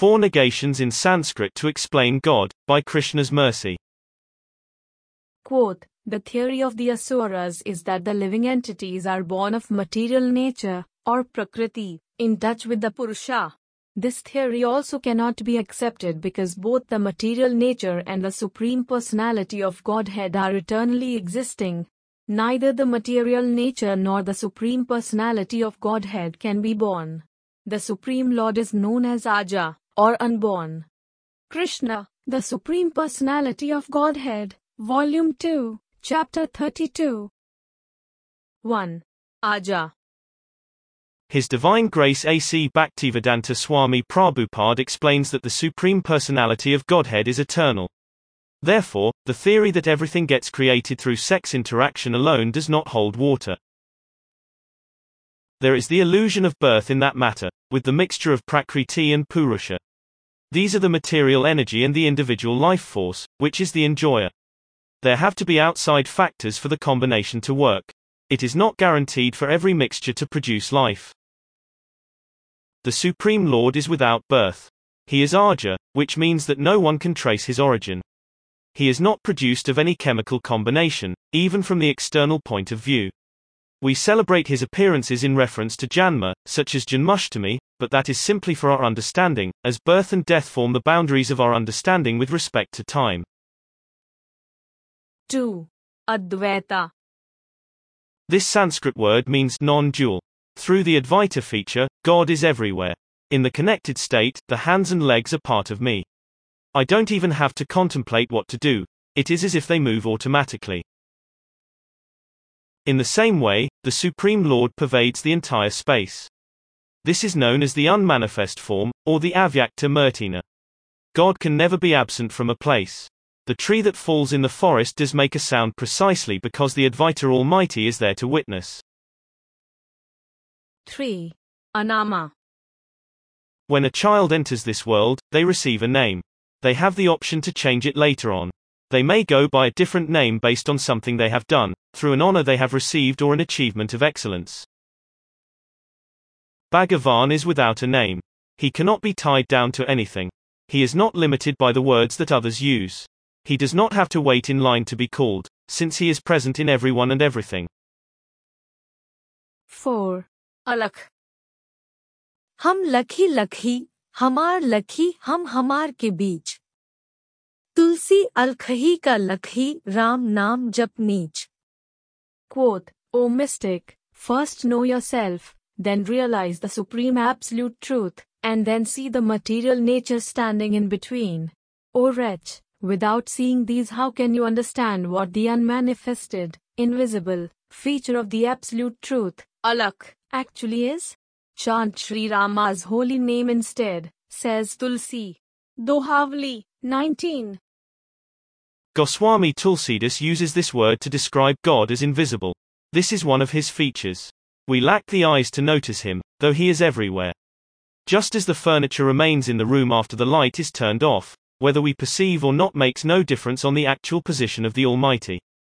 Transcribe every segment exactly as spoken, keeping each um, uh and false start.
Four negations in Sanskrit to explain God, by Krishna's mercy. Quote, the theory of the Asuras is that the living entities are born of material nature, or Prakriti, in touch with the Purusha. This theory also cannot be accepted because both the material nature and the Supreme Personality of Godhead are eternally existing. Neither the material nature nor the Supreme Personality of Godhead can be born. The Supreme Lord is known as Aja, or unborn. Krishna, the Supreme Personality of Godhead, Volume two, Chapter thirty-two. one. Aja. His Divine Grace A C Bhaktivedanta Swami Prabhupada explains that the Supreme Personality of Godhead is eternal. Therefore, the theory that everything gets created through sex interaction alone does not hold water. There is the illusion of birth in that matter, with the mixture of Prakriti and Purusha. These are the material energy and the individual life force, which is the enjoyer. There have to be outside factors for the combination to work. It is not guaranteed for every mixture to produce life. The Supreme Lord is without birth. He is Aja, which means that no one can trace his origin. He is not produced of any chemical combination, even from the external point of view. We celebrate his appearances in reference to Janma, such as Janmashtami, but that is simply for our understanding, as birth and death form the boundaries of our understanding with respect to time. two. Advaita. This Sanskrit word means non-dual. Through the Advaita feature, God is everywhere. In the connected state, the hands and legs are part of me. I don't even have to contemplate what to do. It is as if they move automatically. In the same way, the Supreme Lord pervades the entire space. This is known as the unmanifest form, or the Avyakta Murtina. God can never be absent from a place. The tree that falls in the forest does make a sound precisely because the Advaita Almighty is there to witness. three. Anama. When a child enters this world, they receive a name. They have the option to change it later on. They may go by a different name based on something they have done, through an honor they have received or an achievement of excellence. Bhagavan is without a name. He cannot be tied down to anything. He is not limited by the words that others use. He does not have to wait in line to be called, since he is present in everyone and everything. four. Alakh. हम लखी लखी, हमार लखी हम हमार के बीच. तुलसी अलखही का लखही, राम नाम जप नीच. Quote, O mystic, first know yourself, then realize the supreme absolute truth, and then see the material nature standing in between. O wretch, without seeing these how can you understand what the unmanifested, invisible, feature of the absolute truth, Alakh, actually is? Chant Sri Rama's holy name instead, says Tulsi. Dohavli, nineteen. Goswami Tulsidas uses this word to describe God as invisible. This is one of his features. We lack the eyes to notice him, though he is everywhere. Just as the furniture remains in the room after the light is turned off, whether we perceive or not makes no difference on the actual position of the Almighty.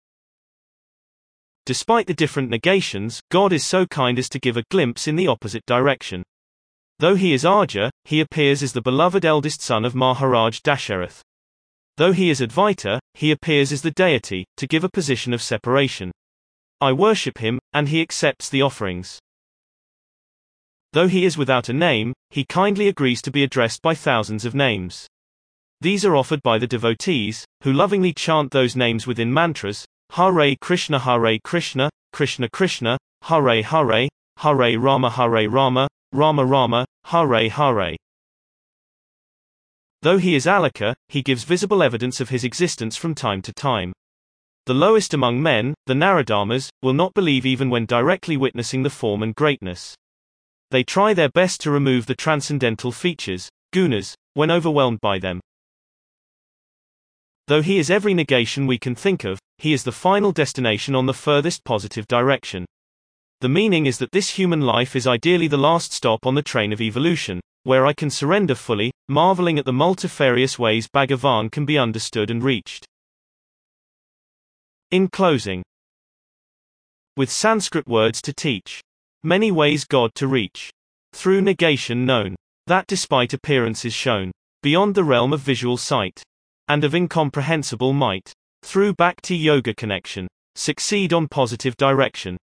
Despite the different negations, God is so kind as to give a glimpse in the opposite direction. Though he is Aja, he appears as the beloved eldest son of Maharaj Dasharath. Though he is Advaita, he appears as the deity, to give a position of separation. I worship him, and he accepts the offerings. Though he is without a name, he kindly agrees to be addressed by thousands of names. These are offered by the devotees, who lovingly chant those names within mantras, Hare Krishna Hare Krishna, Krishna Krishna, Hare Hare, Hare Rama Hare Rama, Rama Rama, Hare Hare. Though he is Alaka, he gives visible evidence of his existence from time to time. The lowest among men, the Naradamas, will not believe even when directly witnessing the form and greatness. They try their best to remove the transcendental features, gunas, when overwhelmed by them. Though he is every negation we can think of, he is the final destination on the furthest positive direction. The meaning is that this human life is ideally the last stop on the train of evolution, where I can surrender fully, marveling at the multifarious ways Bhagavan can be understood and reached. In closing, with Sanskrit words to teach, many ways God to reach, through negation known. that despite appearances shown beyond the realm of visual sight and of incomprehensible might, through Bhakti Yoga connection, succeed on positive direction.